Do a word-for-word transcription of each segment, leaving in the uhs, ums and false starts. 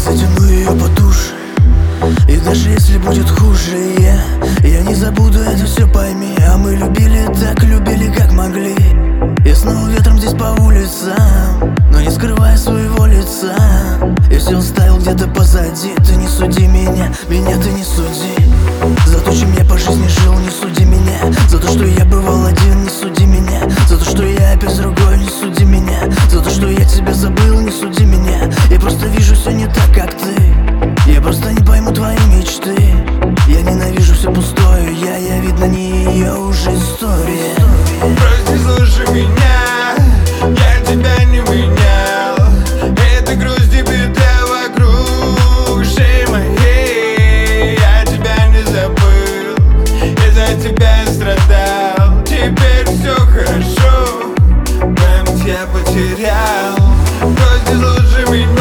затяну ее по душе, и даже если будет хуже, я, я не забуду, это все пойми. А мы любили так, любили как могли. Я снова ветром здесь по улицам, но не скрывая своего лица. Я все оставил где-то позади. Ты не суди меня, меня ты не суди. За то, чем я по жизни жил, не суди меня. За то, что я бывал один, не суди меня. За то, что я опять с другой, не суди меня. За то, что я тебя забыл, не суди меня. Я просто вижу все не так, как ты. Я просто не пойму твои мечты. Я ненавижу все пустое. Я, я, видно, не ее уже история. Прости, слушай меня, я тебя не менял. Это грусть и беда вокруг шеи моей. Я тебя не забыл, из-за тебя я страдал. Теперь все хорошо, прям тебя потерял. Прости, слушай меня,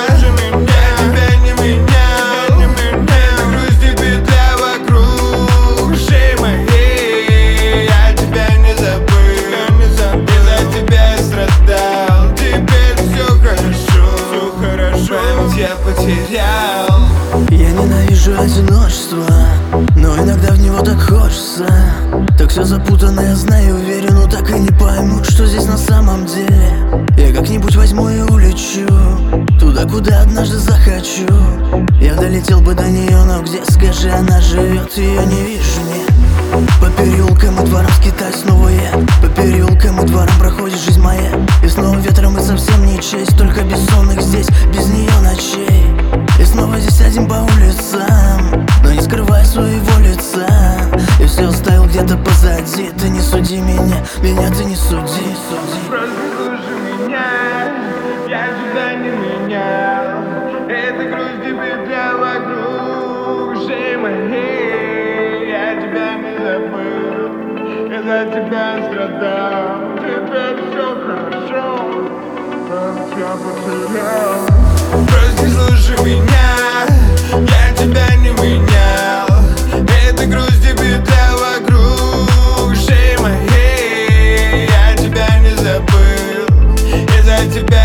я тебя не менял. Это грусть и беда вокруг шеи моей. Я тебя не забыл, из-за тебя я страдал. Теперь все хорошо, все хорошо, прям тебя потерял. Я ненавижу одиночество, но иногда в него так хочется. Так все запутанно, я знаю, уверен, но так и не пойму, что здесь на самом деле. Я как-нибудь возьму и улечу туда, куда однажды захочу. Я долетел бы до нее, но где, скажи, она живет, ее не вижу, нет. По переулкам и дворам скитаюсь снова я. По переулкам и дворам проходит жизнь моя. И снова ветром и совсем не честь. Только бессонных здесь, без нее ночей. И снова здесь один по улицам, но не скрывая своего лица. Я все оставил где-то позади. Ты не суди меня, меня ты не суди, суди. Просто слушай меня, я тебя не менял. Это грусть и беда вокруг шеи моей. Я тебя не забыл, из-за тебя страдал. Теперь все хорошо, но тебя потерял. Прости, слушай меня, я тебя не менял. Это грусть и беда вокруг шеи моей. Я тебя не забыл, из-за тебя